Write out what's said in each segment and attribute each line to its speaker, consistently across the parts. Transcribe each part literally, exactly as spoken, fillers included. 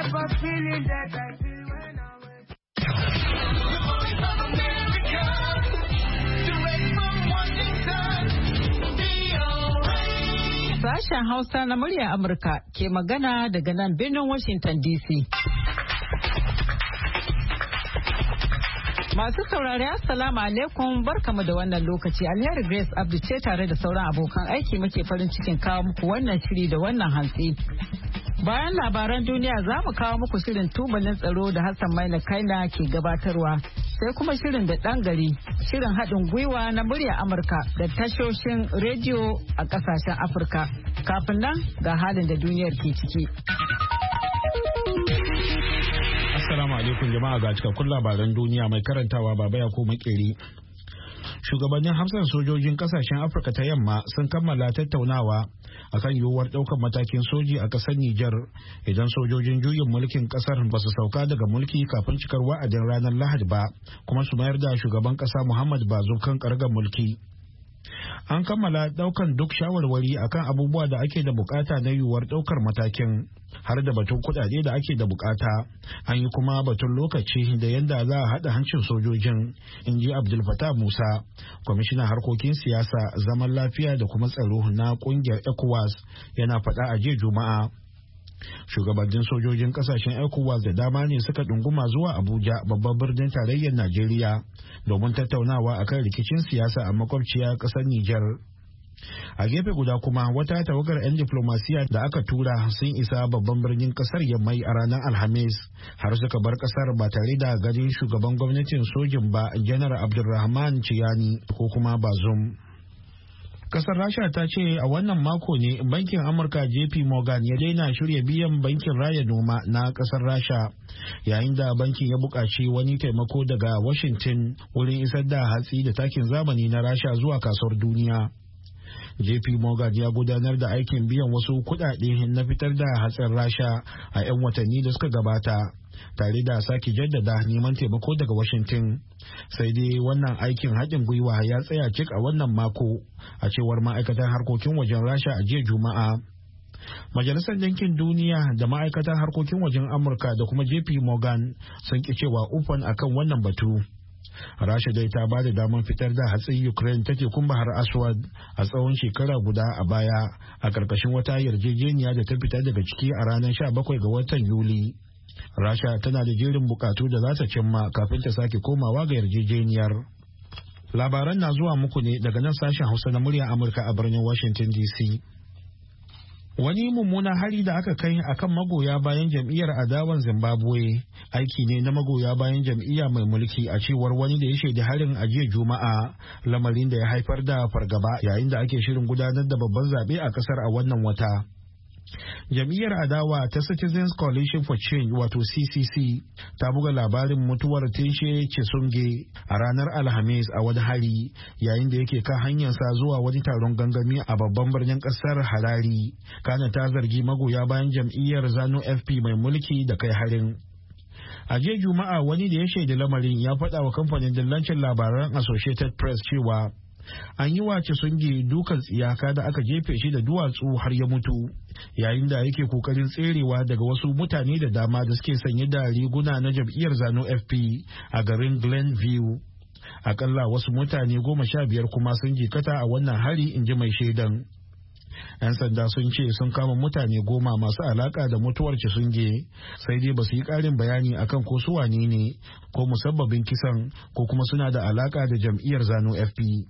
Speaker 1: of a feeling that I feel when I'm with you. The voice of America, direct from Washington, V O A.
Speaker 2: Sashen Hausa na murya Amurka ke magana daga nan birnin Washington D C. Masu saurari Assalamu alaikum, barkamu da wannan lokaci. Alheri Grace Abdu ce tare da sauran abokan aiki muke farin cikin kawo muku wannan shiri da wannan hantsi. Bayan labaran duniya za mu kawo muku shirin tubalin tsaro da Hassan Maina Kaina ke gabatarwa. Sai kuma shirin da ɗan gari, shirin haɗin gwiwa na murya Amurka da tashoshin rediyo a ƙasashen Afirka. Kafin nan ga halin da duniyar ke ciki.
Speaker 3: Assalamu alaikum jama'a, ga cikakkun labaran duniya mai karantawa Baba Yakubu Makeri. Shugabannin hafsan sojojin kasashen Afirka ta yamma sun kammala tattaunawa akan yiwuwar ɗaukar matakin soji a ƙasar Nijar idan sojojin juyin mulkin ƙasar ba su sauka daga mulki kafin cikar wa'adin ranar Lahadi ba, kuma su mayar da shugaban ƙasa Muhammad Bazoum kan ƙargar mulki. An kammala daukan duk shawarwari akan abubuwa da ake da bukata na yiwuwar daukar matakin, har da batun kudade da ake da bukata. An yi kuma batun lokaci da yadda za a haɗa hancin sojojin, in ji Abdul Fattah Musa, kwamishinan harkokin siyasa, zaman lafiya da kuma tsaro na kungiyar ECOWAS, yana faɗa a jiya Juma'a. Shugabannin sojojin kasashen ECOWAS da dama ne suka ɗunguma zuwa Abuja, babban birnin tarayyar Najeriya, domin tattaunawa akan rikicin siyasa a makwabciya ƙasar Nijar. A gefe guda kuma wata tawagar 'yan diplomasiya da aka tura sun isa babban birnin ƙasar Yammai a ranar Alhamis, har suka bar ƙasar ba tare da ganin shugaban gwamnatin sojin ba, Janar Abdulrahman Ciyani ko kuma Bazoum. Kasar Rasha ta ce a wannan mako ne bankin Amurka J P Morgan ya daina shirya biyan bankin raya noma na kasar Rasha, yayin da bankin ya buƙaci wani taimako daga Washington wurin isar da hatsi da takin zamani na Rasha zuwa kasuwar duniya. J P Morgan ya gudanar da aikin biyan wasu kuɗaɗe na fitar da hatsin Rasha a 'yan watanni da suka gabata, tare da sake jaddada neman taimako daga Washington. Sai dai wannan aikin haɗin gwiwa ya tsaya cik a wannan mako, a cewar ma'aikatan harkokin wajen Rasha a jiya Juma'a. Majalisar Ɗinkin Duniya da ma'aikatan harkokin wajen Amurka da kuma J P Morgan sun ƙi cewa ufan akan wannan batu. Rasha dai ta ba da damar fitar da hatsin Ukraine ta tekun Bahar Aswad a tsawon shekara guda a baya, a ƙarƙashin wata yarjejeniya da ta fita daga ciki a ranar sha bakwai ga watan Yuli. Rasha tana da jerin bukatu da za ta cimma kafin ta sake komawa ga yarjejeniyar. Labaran na zuwa muku ne daga nan sashen Hausa na muryar Amurka a birnin Washington D C. Wani mummunan hari da aka kai akan magoya bayan jam'iyyar adawan Zimbabwe aiki ne na magoya bayan jam'iyya mai mulki, a cewar wani da ya shaidi harin a jiya Juma'a, lamarin da ya haifar da fargaba yayin da ake shirin gudanar da babban zaɓe a ƙasar a wannan wata. Jam'iyyar adawa ta Citizens Coalition for Change wato C C C ta buga labarin mutuwar Tinshe Chisunge a ranar Alhamis a wani hari yayin da yake kan hanyarsa zuwa wani taron gangami a babban birnin kasar Harare. Kana ta zargi magoya bayan jam'iyyar Zanu F P mai mulki da kai harin. A jiya Juma'a wani da ya shaida lamarin ya faɗa wa kamfanin dillancin labaran Associated Press cewa an yi wa Chisunge dukan tsiyaka da aka jefe shi da duwatsu har ya mutu, yayin da yake kokarin tserewa daga wasu mutane da dama da suke sanye da riguna na jam'iyyar Zanu F P a garin Glenview. Akalla wasu mutane goma sha biyar kuma sun jikata a wannan hari, in ji mai shaidan. 'Yan sanda sun ce sun kama mutane goma masu alaka da mutuwar Chisunge, sai dai ba su yi ƙarin bayani akan ko su wane ne, ko musabbabin kisan, ko kuma suna da alaka da jam'iyyar Zanu F P.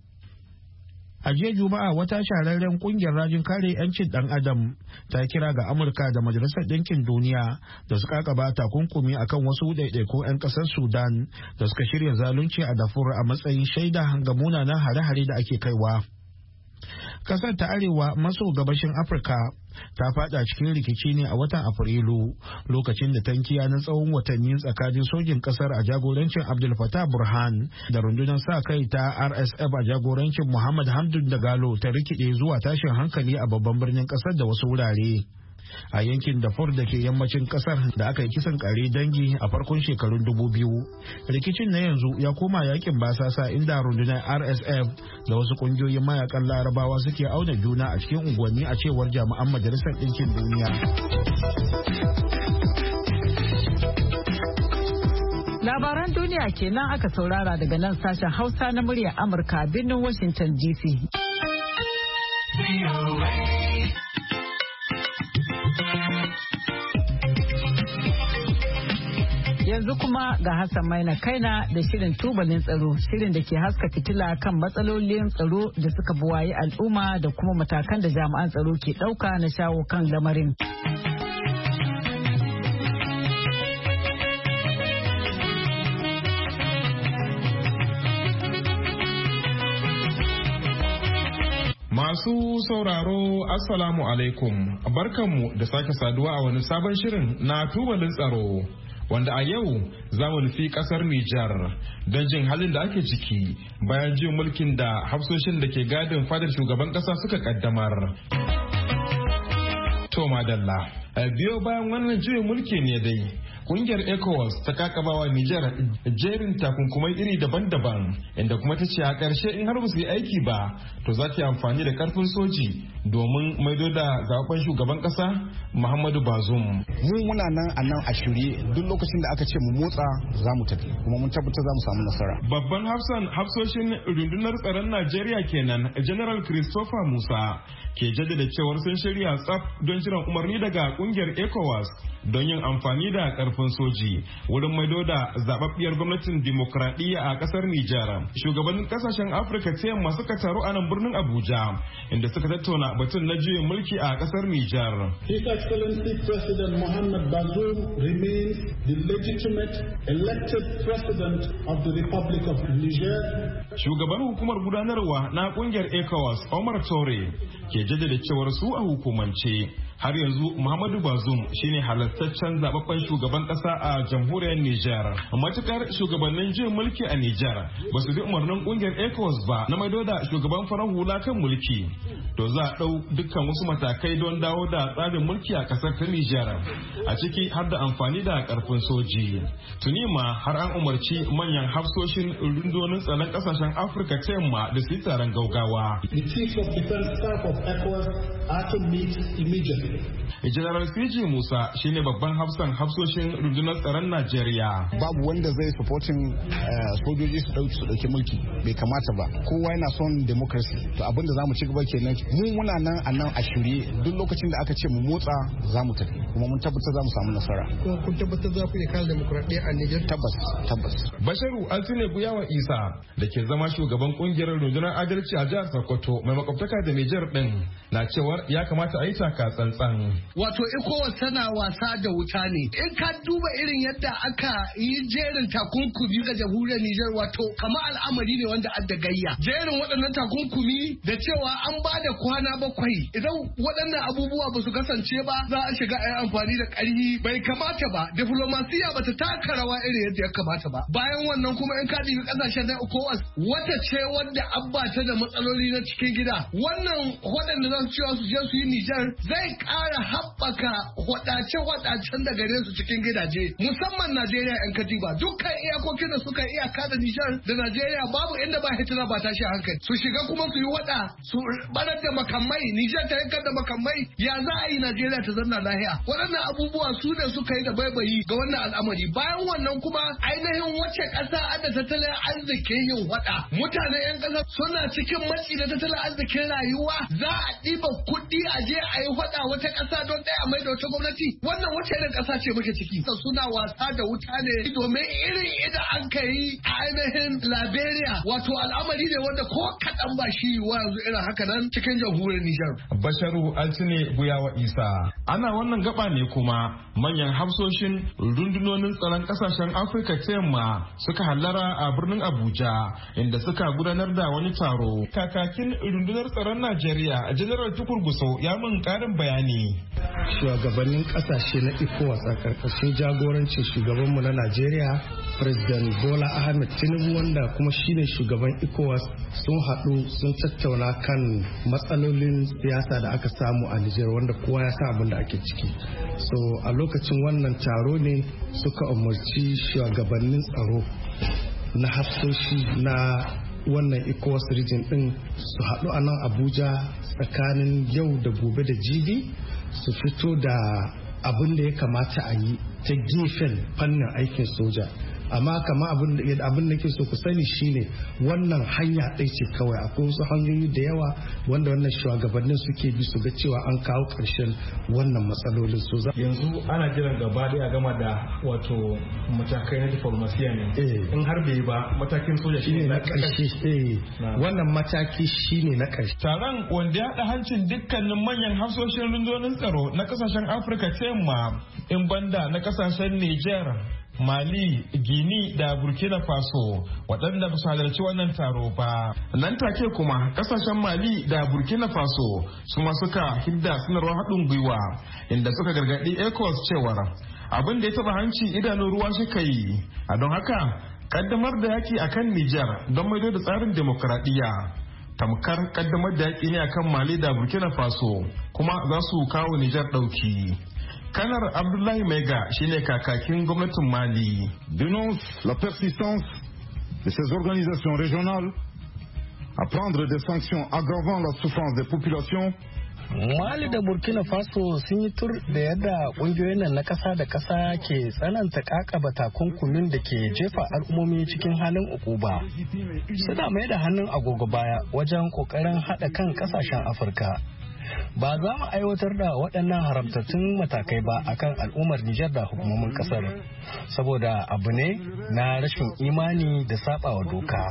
Speaker 3: A jiya Juma'a wata shahararren kungiyar rajin kare 'yancin ɗan Adam ta kira ga Amurka da Majalisar Ɗinkin Duniya da su kakaba takunkumi akan wasu ɗaiɗaikun 'yan ƙasar Sudan da suka shirya zalunci a Darfur a matsayin shaida ga munanan hare-hare da ake kaiwa. Kasar ta arewa maso gabashin Afirka ta fada cikin rikici ne a watan Afrilu, lokacin da tankiya na tsawon watanni tsakanin sojin kasar a jagorancin Abdul Fattah Burhan da rundunar sa kai ta R S F a jagorancin Muhammad Hamdan Dagalo ta rikide zuwa tashin hankali a babban birnin kasar da wasu wurare. A yankin Darfur da ke yammacin kasar da aka yi kisan kare dangi a farkon shekarun dubu biyu. Rikicin na yanzu ya koma yakin basasa inda rundunar R S F da wasu kungiyoyin mayakan larabawa suke auna juna a cikin unguwanni, a cewar jami'an Majalisar Ɗinkin Duniya.
Speaker 2: Labaran duniya kenan aka saurara daga nan sashen Hausa na muryar Amurka birnin Washington D C. Yanzu kuma ga Hassan Maina Kaina da shirin tubalin tsaro, shirin da ke haska fitila kan matsalolin tsaro da suka buwayi al'umma da kuma matakan da jami'an tsaro ke ɗauka na shawo kan lamarin.
Speaker 4: Masu sauraro Assalamu alaikum, barkanmu da sake saduwa a wani sabon shirin na tubalin tsaro wanda a yau za mu nufi kasar Nijar don jin halin da ake ciki bayan jin mulkin da hafsoshin da ke gadin fadar shugaban kasa suka kaddamar. To madalla, biyo bayan wannan juyin mulki ne dai kungiyar ECOWAS ta kakabawa Nijar jerin takunkumai iri daban-daban inda kuma ta ce a ƙarshe in har ba su yi aiki ba to za ta yi amfani da karfin soji domin maido da zaɓen shugaban ƙasa Muhammadu Bazoum.
Speaker 5: Mu muna nan a nan a shirye duk lokacin da aka ce mu motsa za mu tafi kuma mun tabbatar za mu samu nasara.
Speaker 4: Babban hafsan hafsoshin rundunar tsaron Najeriya kenan General Christopher Musa ke jaddada cewar sun shirya tsaf don jiran umarni daga kungiyar ECOWAS don yin amfani da karfin soji wurin maido da zababbiyar gwamnatin dimokuraɗiyya a ƙasar Nijar. Shugabannin ƙasashen Afirka ta yamma suka taru a nan birnin Abuja inda suka tattauna batun na juyin mulki a ƙasar Nijar.
Speaker 6: His Excellency President Mohamed Bazoum remains the legitimate elected president of the Republic of Niger.
Speaker 4: Shugaban hukumar gudanarwa na kungiyar ECOWAS Omar Tore ke jaddada cewar su a hukumance har yanzu Muhammadu Bazoum shine halastaccen zababben shugaban kasa a jamhuriyar Nijar. Matukar shugabannin jin mulki a Nijar ba su bi umarnin kungiyar ECOWAS ba na maido da shugaban farar hula kan mulki, to za a ɗau dukkan wasu matakai don dawo da tsarin mulki a kasar ta Nijar, a ciki har da amfani da karfin soji. Tuni ma har an umarci manyan hafsoshin rundunonin tsaron kasashen Afirka ta yamma da su yi taron gaugawa.
Speaker 6: The Chief of Defense Staff of ECOWAS are to meet immediately.
Speaker 4: General C G Musa shine babban hafsan hafsoshin rundunar tsaron Najeriya.
Speaker 5: Babu wanda zai supporting sojoji su dauki su dauki mulki, bai kamata ba. Kowa yana son democracy. To abin da zamu ci gaba kenan. Mu muna nan a nan a shirye duk lokacin da aka ce mu motsa za mu tafi kuma mun tabbatar za mu samu nasara.
Speaker 7: Kuma kun tabbatar za ku iya kare demokradiyya a Niger?
Speaker 5: Tabbas, tabbas.
Speaker 4: Basharu Altine Guyawa Isa da ke zama shugaban kungiyar rundunar adalci a jihar Sokoto mai makwabtaka da Niger din na cewar ya kamata a yi taka tsantsan.
Speaker 7: Wato ECOWAS tana wasa da wuta ne. In ka duba irin yadda aka yi jerin takunkumi ga jamhuriyar Nijar, wato kamar al'amari ne wanda adda gayya. Jerin waɗannan takunkumi da cewa an ba da kwana bakwai idan waɗannan abubuwa ba su kasance ba za a shiga a yi amfani da ƙarfi bai kamata ba. Diflomasiya ba ta taka rawa irin yadda ya kamata ba. Bayan wannan kuma in ka ɗibi ƙasashen na ECOWAS wata ce wadda an ba ta da matsaloli na cikin gida. Wannan waɗanda za su cewa su je su yi Nijar zai ƙara haɓaka waɗace-waɗacen da gare su cikin gidaje musamman Najeriya yan katiba dukkan iyakokin da suka iyaka da Nijar da Najeriya babu inda ba hitina ba tashi hankali su shiga kuma su yi waɗa su barar da makamai Nijar ta yankar da makamai ya za a yi Najeriya ta zanna lahiya waɗannan abubuwa su ne suka yi da baibayi ga wannan al'amari bayan wannan kuma ainihin wacce ƙasa da tattalin arzikin yin waɗa mutane yan ƙasa suna cikin matsi da tattalin arzikin rayuwa za a ɗiba kuɗi a je a yi waɗa wata ƙasa don ɗaya mai da wata gwamnati wannan wata irin ƙasa ce muke ciki suna wasa da wuta ne domin irin idan an ka yi a ainihin Liberia wato al'amari ne wanda ko kaɗan ba shi wa yanzu irin haka nan cikin jamhuriyar Nijar.
Speaker 4: Basharu Altine Guyawa Isa ana wannan gaba ne kuma manyan hafsoshin rundunonin tsaron ƙasashen Afirka ta yamma suka hallara a birnin Abuja inda suka gudanar da wani taro. Kakakin rundunar tsaron Najeriya General Tukur Gusau ya mun ƙarin bayani.
Speaker 7: Shugabannin kasashe na ECOWAS a karkashin jagorancin shugabanmu na Najeriya President Bola Ahmed Tinubu wanda kuma shine shugaban ECOWAS sun haɗu sun tattauna kan matsalolin siyasa da aka samu a Nijar wanda kowa ya san abin da ake ciki. So a lokacin wannan taro ne suka umarci shugabannin tsaro na hafsoshi na wannan ECOWAS region din su haɗu a nan Abuja tsakanin yau da gobe da jibi su fito da abin da ya kamata a yi ta gefen fannin aikin soja
Speaker 8: amma kama abin da ke so ku sani shine wannan hanya ɗaya ce kawai, akwai wasu hanyoyi da yawa wanda wannan shugabannin suke bi su ga cewa an kawo ƙarshen wannan matsalolin su.
Speaker 4: Yanzu ana jiran gaba daya gama da wato matakai na diplomasiya ne, in har bai ba matakin soja shine na
Speaker 8: ƙarshe. Wannan mataki shine na ƙarshe.
Speaker 4: Taron wanda ya haɗa hancin dukkanin manyan hafsoshin rundunar tsaro na kasashen Afirka ta yamma in banda na kasashen Niger, Mali, Gini da Burkina Faso waɗanda ba su halarci wannan taro ba. Nan take kuma kasashen Mali da Burkina Faso su ma suka hidda sanarwar haɗin gwiwa inda suka gargaɗi ECOWAS cewar abin da ya taɓa hanci idanun ruwa shi ka yi, a don haka kaddamar da yaki akan Niger don maido da tsarin demokradiyya tamkar kaddamar da yaki ne akan Mali da Burkina Faso kuma za su kawo Niger ɗauki. Kanar Abdullahi Maiga shine kakakin gwamnatin Mali.
Speaker 9: Dénonce la persistance de ces organisations régionales à prendre des sanctions aggravant la souffrance des populations.
Speaker 8: Mali da Burkina Faso sun yi tur da yadda kungiyoyin nan na kasa da kasa ke tsananta kakaba takunkumin da ke jefa al'ummomi cikin halin ukuba. Suna mai da hannun agogo baya wajen kokarin haɗa kan kasashen Afirka. Ba za mu aiwatar da waɗannan haramtattun matakai ba akan al'ummar Nijar da hukumomin ƙasar, saboda abu ne na rashin imani da saɓawa doka.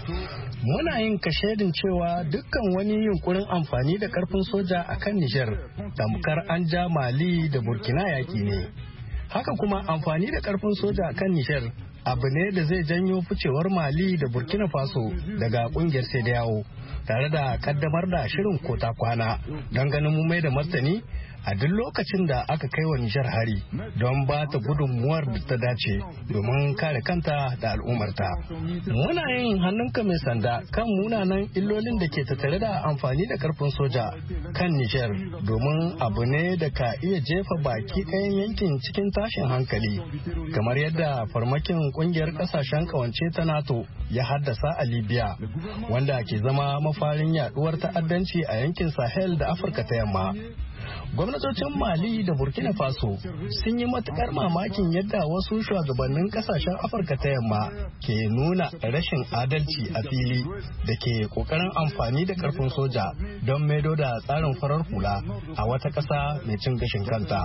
Speaker 8: Muna yin kashedin cewa dukkan wani yunkurin amfani da ƙarfin soja akan Nijar tamkar an ja Mali da Burkina yaƙi ne. Haka kuma amfani da ƙarfin soja akan Nijar abu ne da zai janyo ficewar Mali da Burkina Faso daga ƙungiyar Sai-da-yawo, tare da kaddamar da shirin kota kwana don ganin mu mai da martani a duk lokacin da aka kai wa Nijar hari don ba ta gudunmuwar da ta dace domin kare kanta da al'ummarta. Muna yin hannunka mai sanda kan munanan illolin da ke tattare da amfani da karfin soja kan Nijar, domin abu ne da ka iya jefa baki ɗayan yankin cikin tashin hankali, kamar yadda farmakin kungiyar kasashen kawance ta NATO ya haddasa a Libya, wanda ke zama mafarin yaduwar ta'addanci a yankin Sahel da Afirka ta yamma. Gwamnatocin Mali da Burkina Faso sun yi matukar mamakin yadda wasu shugabannin kasashen Afirka ta yamma ke nuna rashin adalci a fili da ke kokarin amfani da karfin soja don maido da tsarin farar hula a wata ƙasa mai cin gashin kanta.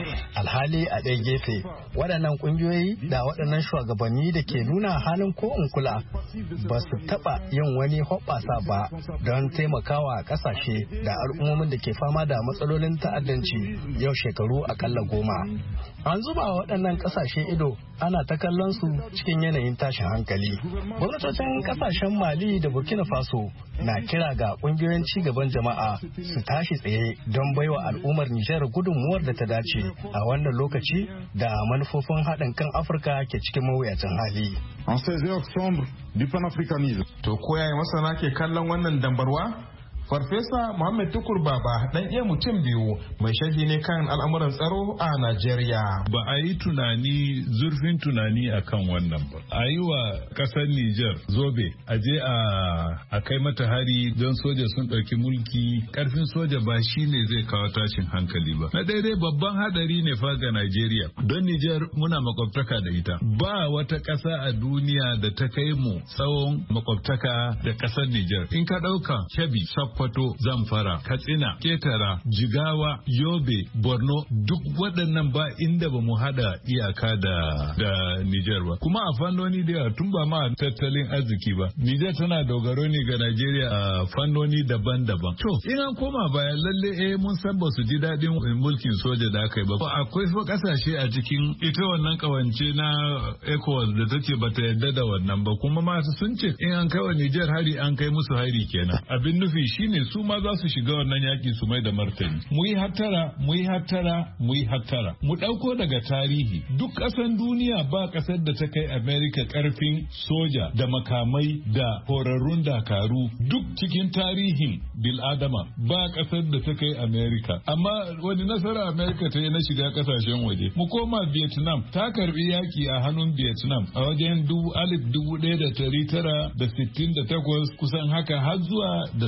Speaker 8: Alhali a ɗaya gefe waɗannan ƙungiyoyi da waɗannan shugabanni da ke nuna halin ko in kula ba su taɓa yin wani hoɓɓasa ba don taimakawa ƙasashe da al'ummomin da ke fama da matsalolin ta'addanci yau shekaru akalla goma. An zuba waɗannan ƙasashe ido ana ta kallon su cikin yanayin tashin hankali. Gwamnatocin ƙasashen Mali da Burkina Faso na kira ga ƙungiyoyin ci gaban jama'a su tashi tsaye don baiwa al'ummar Nijar gudunmuwar da ta dace a wannan lokaci da manufofin haɗin kan Afirka ke cikin mawuyacin hali.
Speaker 9: En ces heures sombres du panafricanisme.
Speaker 4: To ko yaya masana ke kallon wannan dambarwa? Farfesa Muhammad Tukur Baba dan iya mutum biyu mai sharhi ne kan al'amuran tsaro a Najeriya.
Speaker 10: Ba a yi tunani zurfin tunani akan wannan ba. A yi wa ƙasar Nijar zobe a je a kai mata hari don soja sun ɗauki mulki. Ƙarfin soja ba shi ne zai kawo tashin hankali ba. Na daidai babban hadari ne fa ga Najeriya. Don Nijar muna makwabtaka da ita. Ba wata ƙasa a duniya da ta kai mu tsawon makwabtaka da ƙasar Nijar. In ka ɗauka Kebbi, Sokoto, Zamfara, Katsina, Ketara, Jigawa, Yobe, Borno, duk waɗannan ba inda ba mu hada iyaka da da Nijar ba. Kuma a fannoni da yawa tun ba ma tattalin arziki ba. Nijar tana dogaro ne ga Najeriya a fannoni daban-daban. To, in an koma baya lalle eh mun san ba su ji daɗin mulkin soja da aka yi ba. Akwai fa ƙasashe a cikin ita wannan ƙawance na ECOWAS da ta ce ba ta yarda da wannan ba. Kuma masu sun ce in an kai wa Nijar hari an kai musu hari kenan. Abin nufi shine su ma za su shiga wannan yaki su mai da martani. Mu yi hattara, mu yi hattara, mu yi hattara. Mu ɗauko daga tarihi. Duk ƙasan duniya ba ƙasar da ta kai Amerika ƙarfin soja da makamai da horarrun dakaru. Duk cikin tarihin bil'adama ba ƙasar da ta kai Amerika. Amma wani nasara Amerika ta yi na shiga ƙasashen waje. Mu koma Vietnam ta karbi yaki a hannun Vietnam a wajen dubu alif dubu ɗaya da tari tara da sittin da takwas kusan haka har zuwa da saba'in.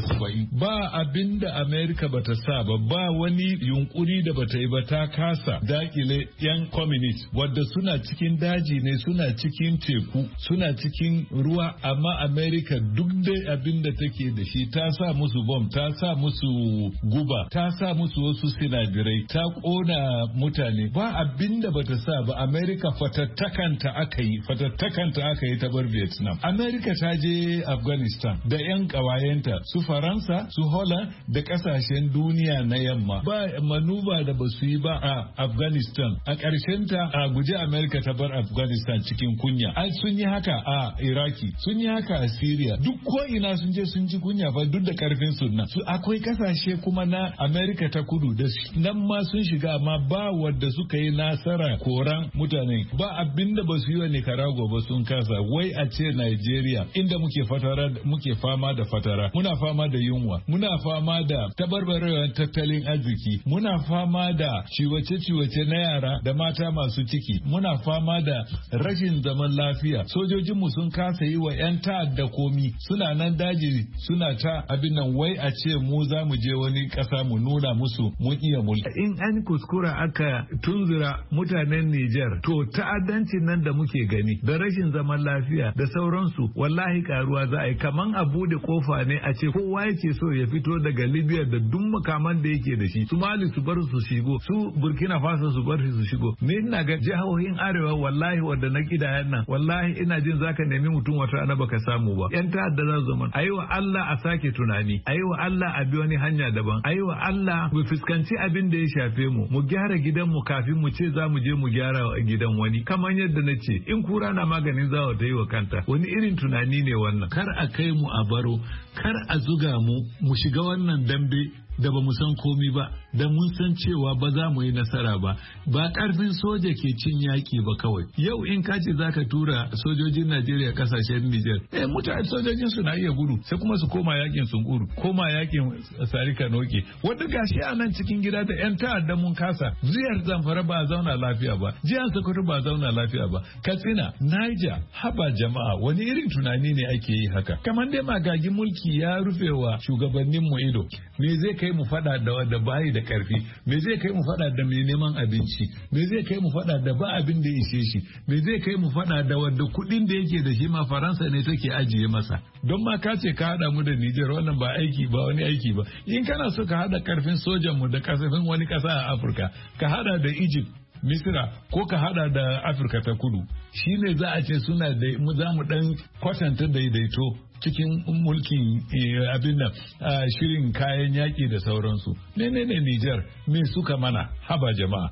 Speaker 10: takunkumi ba abin da Amerika bata sa ba, ba wani yunkuri da bata yi ba ta kasa dakile yan communist wadda suna cikin daji ne, suna cikin teku, suna cikin ruwa, amma Amerika duk dai abin da take da shi ta sa musu bom, ta sa musu guba, ta sa musu wasu sinadirai, ta kona mutane, ba abin da bata sa ba. Amerika fatattakanta aka yi, fatattakanta aka yi ta bar Vietnam. Amerika ta je Afghanistan da yan kawayenta su Faransa, su Holland da kasashen duniya na yamma. Ba manuba da basu yi ba a Afghanistan. A ƙarshen ta a guje Amerika ta bar Afghanistan cikin kunya. Ai sun yi haka a Iraki, sun yi haka a Syria. Duk ko ina sun je sun ji kunya ba duk da karfin sunna. Su akwai kasashe kuma na Amerika ta kudu da nan ma sun shiga amma ba wadda suka yi nasara koran mutane. Ba abinda ba su yi wa Nicaragua ba sun kasa. Wai a ce Nigeria inda muke fatara muke fama da fatara, muna fama da yunwa, muna fama da tabarbarewar tattalin arziki, muna fama da ciwace-ciwace na yara da mata masu ciki, muna fama da rashin zaman lafiya. Sojojinmu sun kasa yi wa 'yan ta'adda komi, suna nan daji suna ta abin nan, wai a ce mu za mu je wani ƙasa mu nuna musu mun iya mulki. In an kuskura aka tunzura mutanen Nijar, to ta'addancin nan da muke gani da rashin zaman lafiya da sauransu wallahi karuwa za a yi. Kaman a bude kofa ne a ce kowa yake so ya fito daga Libya da duk makaman da yake da shi, su Mali su bar su shigo, su Burkina Faso su bar su shigo. Ni ina ga jihohin arewa wallahi wanda na kidayen nan wallahi ina jin zaka nemi mutum wata rana baka samu ba. Yan ta'adda za su zama. Ayi wa Allah a sake tunani, ayi wa Allah a bi wani hanya daban, ayi wa Allah mu fuskanci abin da ya shafe mu, mu gyara gidan mu kafin mu ce za mu je mu gyara gidan wani. Kamar yadda na ce in kura na maganin zawa ta yi wa kanta, wani irin tunani ne wannan? Kar a kai mu a baro, kar a zuga mu mu shiga wannan dambe da ba mu san komi ba, da mun san cewa ba za mu yi nasara ba. Ba karfin soja ke cin yaki ba kawai. Yau in ka ce za ka tura sojojin Najeriya kasashen Nijar, eh mutane sojojin su na iya gudu sai kuma su koma yakin sun gudu, koma yakin sarika noke. Wanda gashi a nan cikin gida da yan ta'adda mun kasa. Jihar Zamfara ba zauna lafiya ba, jihar Sokoto ba zauna lafiya ba, Katsina, Niger, haba jama'a wani irin tunani ne ake yi haka? Kamar dai magagin mulki ya rufewa shugabannin mu ido. Me zai kai mu fada da wanda bayi da karfi, me zai kai mu fada da mai neman abinci, me zai kai mu fada da ba abin da ishe shi, me zai kai mu fada da wanda kudin da yake da shi ma Faransa ne take ajiye masa. Don ma ka ce ka hada mu da Niger, wannan ba aiki ba wani aiki ba. In kana so ka hada karfin sojan mu da kasafin wani kasa a Afirka, ka hada da Egypt, Misira ko ka hada da Afirka ta kudu, shine za a ce suna da mu za mu dan kwatanta daidaito cikin mulkin abin nan shirin kayan yaƙi da sauransu. Menene Nijar me suka mana? Haba jama'a.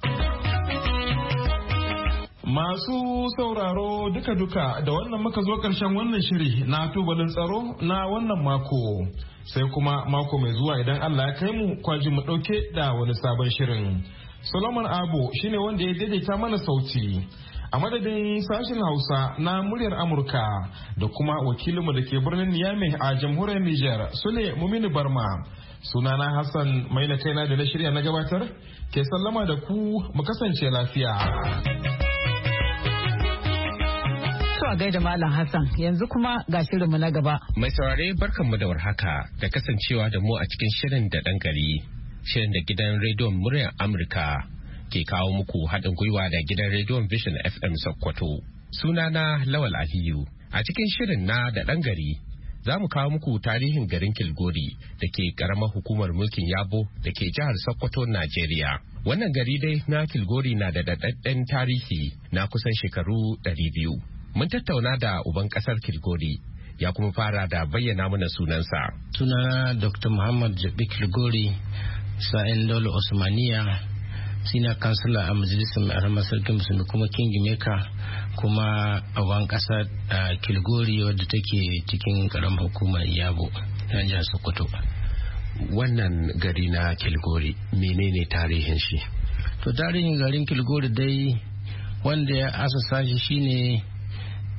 Speaker 4: Masu sauraro duka-duka da wannan muka zo ƙarshen wannan shiri na tubalin tsaro na wannan mako. Sai kuma mako mai zuwa idan Allah ya kai mu kwaji mu ɗauke da wani sabon shirin. Solomon Abo shine wanda ya daidaita mana sauti. A madadin sashen Hausa na muryar Amurka da kuma wakilinmu da ke birnin Niamey a jamhuriyar Nijar, Sule Mumini Barma. Sunana Hassan Maina kaina da na shirya na gabatar ke sallama da ku mu kasance lafiya.
Speaker 2: To a gaida Malam Hassan, yanzu kuma ga shirinmu na gaba.
Speaker 11: Mai saurare barkanmu da warhaka da kasancewa da mu a cikin shirin da ɗan gari. Shirin da gidan rediyon muryar Amurka ke kawo muku haɗin gwiwa da gidan rediyon Vision F M Sokoto. Sunana Lawal Aliyu. A cikin shirin na da ɗan gari, za mu kawo muku tarihin garin Kilgori da ke ƙaramar hukumar mulkin Yabo da ke jihar Sokoto, Najeriya. Wannan gari dai na Kilgori na da daɗaɗɗen tarihi na kusan shekaru ɗari biyu. Mun tattauna da uban ƙasar Kilgori, ya kuma fara da bayyana mana sunansa.
Speaker 12: Sunana Doctor Muhammad Jabi Kilgori, sa'in Dole Osmaniya, senior councilor a majalisar mai aramar sarkin musulmi kuma kingmaker kuma a wan kasa a Kilgori wadda take cikin karamar hukumar Yabo na jihar Sokoto.
Speaker 11: Wannan gari na Kilgori menene tarihin shi?
Speaker 12: To tarihin garin Kilgori dai wanda ya asasa shi shine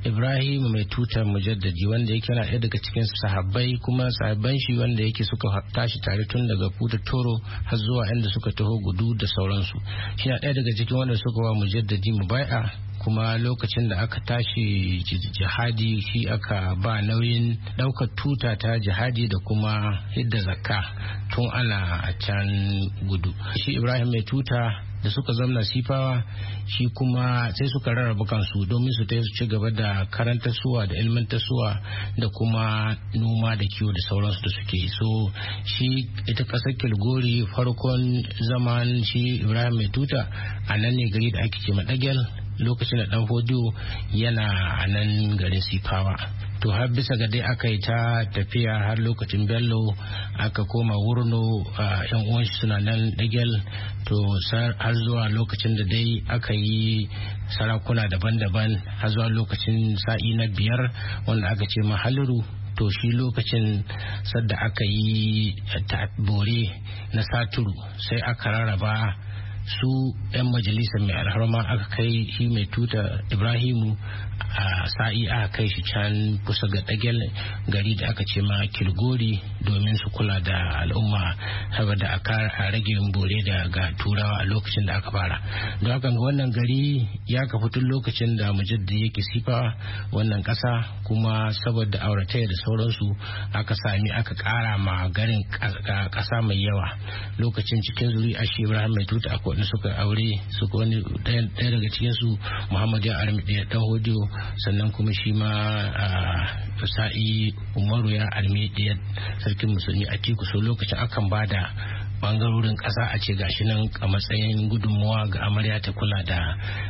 Speaker 12: Ibrahim mai tutar mujaddadi wanda yake na ɗaya daga cikin sahabbai kuma sahabban shi wanda yake suka tashi tare tun daga Futa Toro har zuwa inda suka taho Gudu da sauransu. Shi na ɗaya daga cikin wanda suka wa mujaddadi mubai'a, kuma lokacin da aka tashi jihadi shi aka ba nauyin ɗaukar tuta ta jihadi da kuma hidda zakka tun ana a can Gudu. Shi Ibrahim mai tuta da suka zamna Sifawa shi kuma sai suka rarraba kansu domin su su ci gaba da karanta suwa da ilmantar suwa da kuma noma da kiwo da sauransu da suke. So shi ita kasar Kilgori farkon zaman shi Ibrahim mai tuta a nan ne gari da ake ce Madagel lokacin da Dan Hodiyo yana a nan garin Sifawa. To har bisa ga dai aka yi ta tafiya har lokacin Bello aka koma Wurno, yan uwan shi suna nan Dagel, to har zuwa lokacin da dai aka yi sarakuna daban-daban har zuwa lokacin sa'i na biyar wanda aka ce Mahaliru. To shi lokacin sadda aka yi bore na Saturu sai aka rarraba su 'yan majalisar mai alharma aka kai shi mai tuta Ibrahimu a sa'i aka kai shi can kusa ga Dagel gari da aka ce ma Kilgori domin su kula da al'umma saboda a rage bore daga turawa a lokacin da aka fara. Don haka wannan gari ya kafa tun lokacin da mujaddidi yake Sifa wannan kasa, kuma saboda aurataya da sauransu aka sami aka kara ma garin kasa mai yawa. Lokacin cikin zuri a shi Ibrahim mai tuta akwai wanda suka aure suka wani ɗaya daga cikin su Muhammad ya armi ɗaya Dan Hodiyo, sannan kuma shi ma sa'i Umaru ya armi ɗaya sarkin musulmi a Tiku. So lokacin akan bada bangarorin ƙasa a ce gashi nan a matsayin gudunmuwa ga amarya ta kula da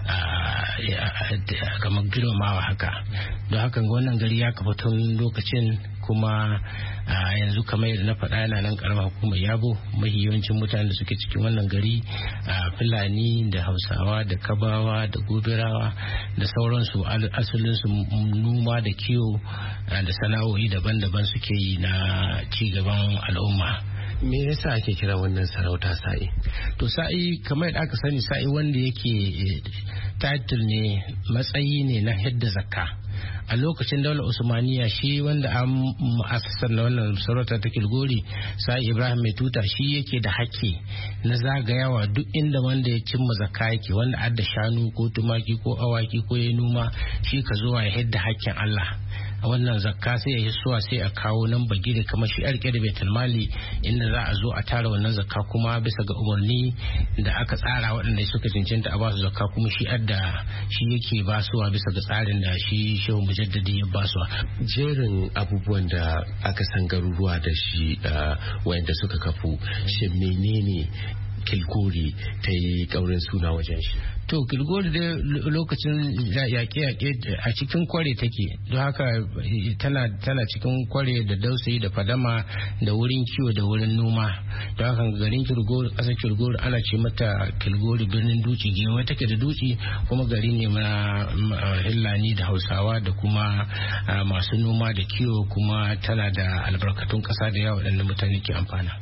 Speaker 12: kamar girmamawa haka. Don haka wannan gari ya kafa tun lokacin, kuma yanzu kamar yadda na faɗa yana nan karamar hukumar Yabo. Mahi yawancin mutanen da suke cikin wannan gari Fulani da Hausawa da Kabawa da Gobirawa da sauransu, asalinsu noma da kiwo da sana'o'i daban-daban suke yi na ci gaban al'umma.
Speaker 11: Me yasa ake kira wannan sarauta sa'i?
Speaker 12: To sa'i kamar yadda aka sani, sa'i wanda yake title ne, matsayi ne na hidda zakka. A lokacin daular Usmaniya shi wanda an mu'assasar na wannan sarauta ta Kilgori, sa'i Ibrahim mai tuta, shi yake da haƙƙi na zagayawa duk inda wanda ya cimma zakka yake, wanda adda shanu ko tumaki ko awaki ko ya noma, shi ka zuwa ya hidda haƙƙin Allah. A wannan zakka sai ya yi suwa sai a kawo nan bagire kamar shi arke da baitul mali inda za a zo a tara wannan zakka, kuma bisa ga umarni da aka tsara waɗanda suka cancanta a basu zakka, kuma shi adda shi yake basuwa bisa ga tsarin da shi shehu mujaddadi ya basuwa.
Speaker 11: Jerin abubuwan da aka san garuruwa da shi wayanda suka kafu, shi menene Kilgori ta yi ƙaurin suna wajen shi?
Speaker 12: To Kilgori dai lokacin yaƙe-yaƙe a cikin kware take, don haka tana tana cikin kware da dausayi da fadama da wurin kiwo da wurin noma. Don haka garin Kilgori, ƙasar Kilgori ana ce mata Kilgori birnin duci, gewa take da duci, kuma gari ne na Hillani da Hausawa da kuma masu noma da kiwo, kuma tana da albarkatun ƙasa da yawa waɗanda mutane ke amfana.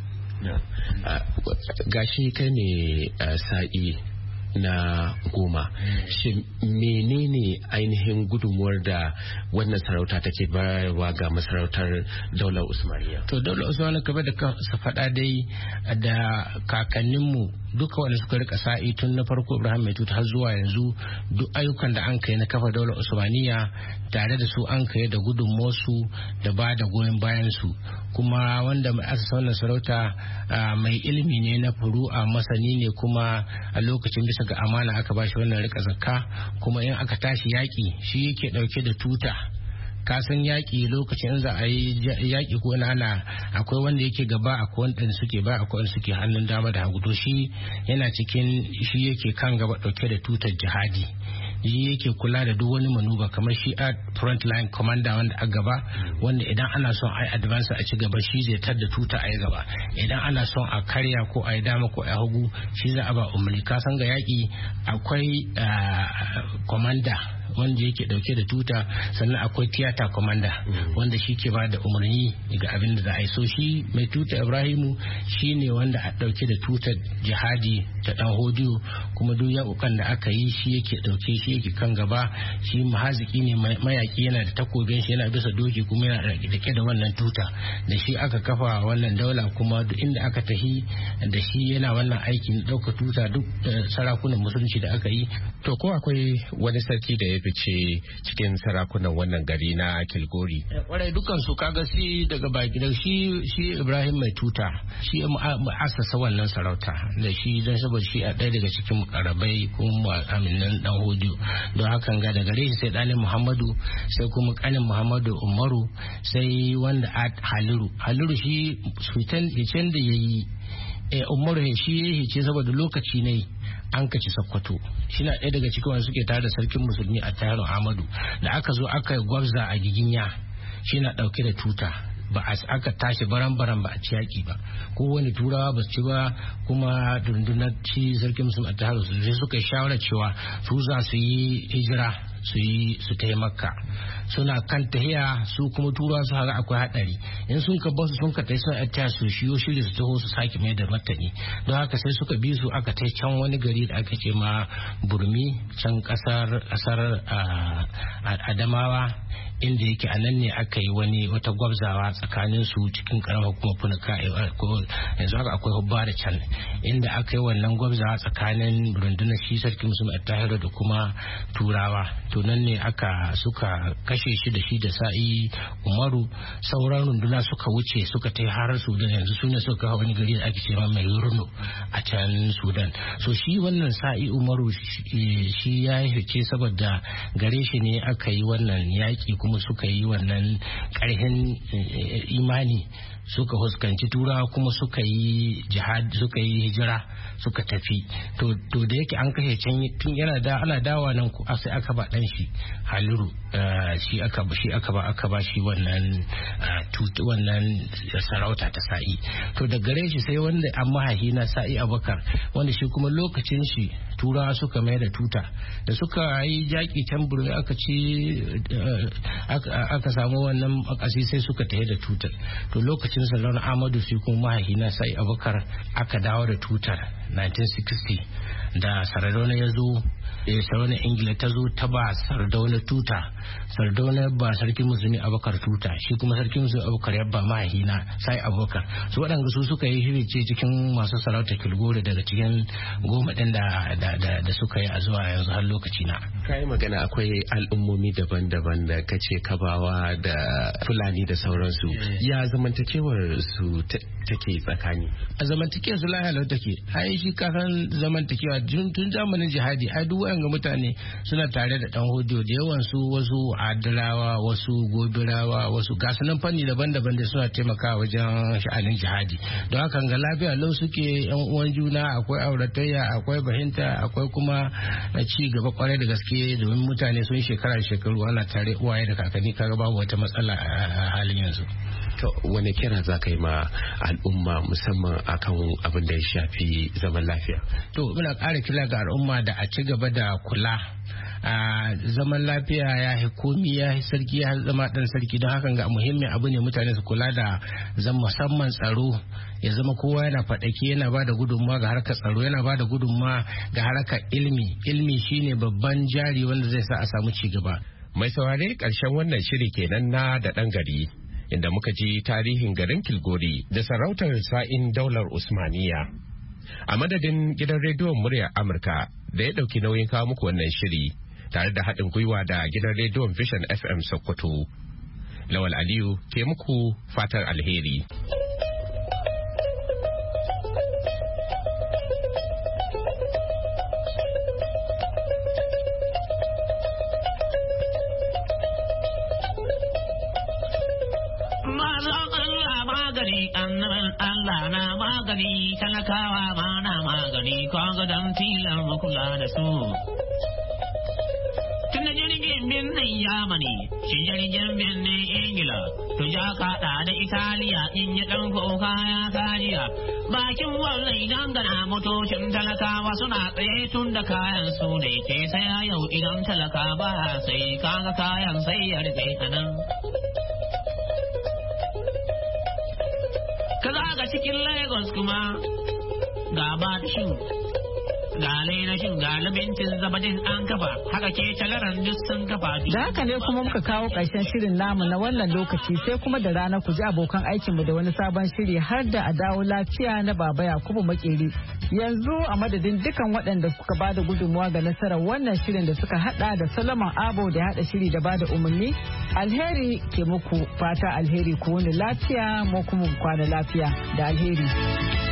Speaker 11: Gashi kai ne sa'i na goma, shi menene ainihin gudunmuwar da wannan sarauta take bayarwa ga masarautar daular Usmaniya?
Speaker 12: To daular Usmaniya kamar da ka faɗa dai da kakanninmu duka wanda suka rika sa'i tun na farko Ibrahim mai tuta har zuwa yanzu, duk ayyukan da an kai na kafa daular Usmaniya tare da su an kai da gudunmuwarsu da ba da goyon bayan su. Kuma wanda mai asasa wannan sarauta mai ilimi ne na furu'a, masani ne, kuma a lokacin bisa ga amana aka bashi wannan rika zakka. Kuma in aka tashi yaƙi shi yake ɗauke da tuta. Kasan yaƙi lokacin za a yi yaƙi ko ana akwai wanda yake gaba, akwai wanda suke ba, akwai wanda suke hannun dama da hagu. To shi yana cikin shi yake kan gaba ɗauke da tutar jihadi, shi yake kula da duk wani manuba, kamar shi a front line commander wanda a gaba, wanda idan ana son a yi advance a ci gaba shi zai tar da tuta a yi gaba, idan ana son a karya ko a yi dama ko a yi hagu shi za a ba umarni. Kasan ga yaƙi akwai commander wanda yake dauke da tuta, sannan akwai tiyata commander wanda shi ke ba da umarni ga abin da za a yi. So shi mai tuta Ibrahimu shi ne wanda a dauke da tutar jihadi ta dan hodiyo, kuma duk yakukan da aka yi shi yake dauke, shi yake kan gaba. Shi mahaziki ne, mayaki, yana da takobin shi, yana bisa doki, kuma yana rike da wannan tuta. Da shi aka kafa wannan daula, kuma duk inda aka tahi da shi yana wannan aikin dauka tuta duk sarakunan musulunci da aka yi.
Speaker 11: To ko akwai wani sarki da ya fice cikin sarakunan wannan gari na Kilgori?
Speaker 12: Kwarai dukan su kaga shi daga baki da shi shi Ibrahim mai tuta shi asasa wannan sarauta da shi don saboda shi a ɗaya daga cikin karabai kuma aminan dan hodiyo. Don hakan ga daga gare shi sai ɗanin Muhammadu, sai kuma ƙanin Muhammadu Umaru, sai wanda Haliru. Haliru shi fitan hicen da ya yi Umaru shi ya hice saboda lokaci ne an kaci Sokoto. Shi na ɗaya daga cikin wanda suke tare da sarkin musulmi a Tahiru Ahmadu. Da aka zo aka gwabza a Giginya, shi na ɗauke da tuta. Ba a aka tashi baran-baran ba a ci yaƙi ba, ko wani turawa ba su ci ba, kuma dundunar ci sarkin musulmi a Tahiru sai suka yi shawarar cewa su za su yi hijira su yi su ta Makka. Suna kan tahiya su kuma turawa su haka akwai hadari, in sun ka basu sun ka tai sun atta su shiyo shiri su taho su sake mai da martani. Don haka sai suka bi su aka tai can wani gari da aka ce ma Burmi, can kasar kasar Adamawa, inda yake a nan ne aka yi wani wata gwabzawa tsakanin su cikin karamar hukumar Funuka. Yanzu haka akwai hubba da can inda aka yi wannan gwabzawa tsakanin rundunar shi sarki musulmi Attahiru da kuma turawa. To nan ne aka suka kashe shi da shi da sa'i Umaru. Sauran runduna suka wuce suka tai har Sudan, yanzu su ne suka kawo wani gari da ake ce mai Yurno a can Sudan. So shi wannan sa'i Umaru shi ya yi fice saboda gare shi ne aka yi wannan yaƙi, kuma suka yi wannan ƙarfin imani, suka huskanci turawa, kuma suka yi jihad, suka yi hijira, suka tafi. To to da yake an kashe can tun yana da ana dawa nan ku sai aka ba dan shi Haliru, shi aka ba shi aka ba aka ba shi wannan tutu wannan sarauta ta sa'i. To da gare shi sai wanda an mahahi na sa'i Abubakar, wanda shi kuma lokacin shi turawa suka mai da tuta. Da suka yi jaki can Burmi aka ci aka samu wannan akasi sai suka tafi da tutar. To lokacin Salon Ahmadu shi kuma mahahi na sa'i Abubakar aka dawo da tutar nineteen sixty. Da Sardauna ya zo, Sardauna Ingila ta zo ta ba Sardauna tuta. Sardauna ba sarkin musulmi Abubakar tuta, shi kuma sarkin musulmi Abubakar ya ba mahina sai Abubakar. Su waɗanda su suka yi shiri ce cikin masu sarauta Kilgore daga cikin goma ɗin da, da, da, da suka yi a zuwa yanzu har lokaci na.
Speaker 11: Kai magana akwai al'ummomi daban-daban da kace Kabawa da Fulani da sauransu. Ya zamantakewar su take tsakani?
Speaker 12: A zamantakewar su lahiya take. Ai shi kasan zamantakewa tun zamanin jihadi ai duk wayan mutane suna tare da dan hodiyo da yawan su, wasu adalawa, wasu gobirawa, wasu gasunan fanni daban-daban da suna taimakawa wajen sha'anin jihadi. Don haka ga lafiya lau suke yan uwan juna, akwai auratayya, akwai bahinta, akwai kuma ci gaba kwarai da gaske, domin mutane sun shekara shekaru ana tare uwaye da kakanni, kaga babu wata matsala a halin yanzu.
Speaker 11: To wani kira za ka yi ma al'umma musamman akan abin da ya shafi zaman lafiya?
Speaker 12: To muna ƙara kira ga al'umma da a ci gaba da kula. a zaman lafiya ya yi komi ya yi sarki ya zama dan sarki, don hakan ga muhimmin abu ne mutane su kula da zan musamman tsaro, ya zama kowa yana faɗake, yana ba da gudunmawa ga harkar tsaro, yana ba da gudunmawa ga harkar ilmi. Ilmi shine babban jari wanda zai sa a samu ci gaba.
Speaker 11: Mai saurare ƙarshen wannan shiri kenan na da ɗan gari, inda muka ji tarihin garin Kilgori da sarautar sa'in daular Usmaniya. A madadin gidan rediyon muryar Amurka da ya ɗauki nauyin kawo muku wannan shiri, tare da haɗin gwiwa da gidan rediyon Vision F M Sokoto, Lawal Aliyu ke muku fatar alheri.
Speaker 13: Annaban Allah na magani, talakawa ma na magani, kaga don tilar makula da su. Tun da jirgin birnin Yamani, shi jirgin birnin Ingila, to ja kaɗa da Italiya in yi ɗan kuka ya kajiya. bakin wannan idan gana motocin talakawa suna tsaye tun da kayan su ne ke saya yau idan talaka ba sai kaga kayan sai ya rufe anan. Ka zaga cikin Lagos kuma ga Batshin ga Lainashin ga Labincin Zabadin an kafa haka ke Talaran duk sun kafa.
Speaker 2: Da haka ne kuma muka kawo ƙarshen shirin namu na wannan lokaci sai kuma da rana ku ji abokan aikinmu da wani sabon shiri har da a dawo lafiya na Baba Yakubu Makeri. Yanzu a madadin dukan waɗanda suka ba da gudunmuwa ga nasarar wannan shirin da suka hada da Solomon Abo da hada shiri da ba da umarni, alheri ke muku fata alheri ku wani lafiya mu kuma kwana lafiya da alheri.